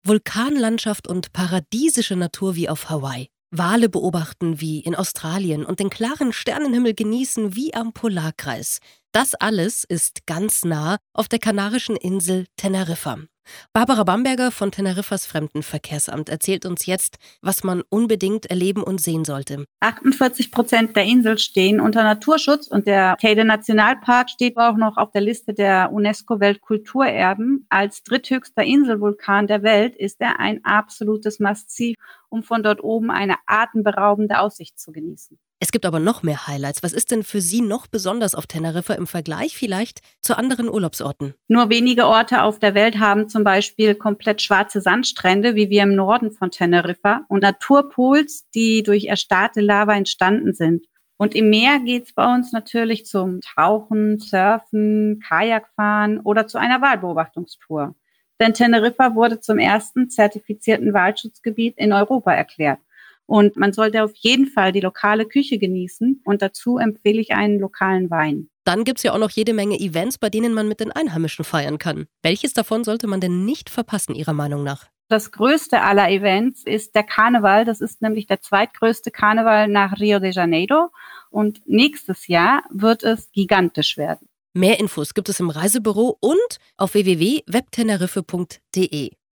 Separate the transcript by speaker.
Speaker 1: Vulkanlandschaft und paradiesische Natur wie auf Hawaii. Wale beobachten wie in Australien und den klaren Sternenhimmel genießen wie am Polarkreis. Das alles ist ganz nah auf der kanarischen Insel Teneriffa. Barbara Bamberger von Teneriffas Fremdenverkehrsamt erzählt uns jetzt, was man unbedingt erleben und sehen sollte.
Speaker 2: 48% der Insel stehen unter Naturschutz und der Teide-Nationalpark steht auch noch auf der Liste der UNESCO-Weltkulturerben. Als dritthöchster Inselvulkan der Welt ist er ein absolutes Must-See, um von dort oben eine atemberaubende Aussicht zu genießen.
Speaker 1: Es gibt aber noch mehr Highlights. Was ist denn für Sie noch besonders auf Teneriffa im Vergleich vielleicht zu anderen Urlaubsorten?
Speaker 2: Nur wenige Orte auf der Welt haben zum Beispiel komplett schwarze Sandstrände, wie wir im Norden von Teneriffa, und Naturpools, die durch erstarrte Lava entstanden sind. Und im Meer geht's bei uns natürlich zum Tauchen, Surfen, Kajakfahren oder zu einer Walbeobachtungstour. Denn Teneriffa wurde zum ersten zertifizierten Walschutzgebiet in Europa erklärt. Und man sollte auf jeden Fall die lokale Küche genießen und dazu empfehle ich einen lokalen Wein.
Speaker 1: Dann gibt es ja auch noch jede Menge Events, bei denen man mit den Einheimischen feiern kann. Welches davon sollte man denn nicht verpassen, Ihrer Meinung nach?
Speaker 2: Das größte aller Events ist der Karneval. Das ist nämlich der zweitgrößte Karneval nach Rio de Janeiro. Und nächstes Jahr wird es gigantisch werden.
Speaker 1: Mehr Infos gibt es im Reisebüro und auf www.webteneriffe.de.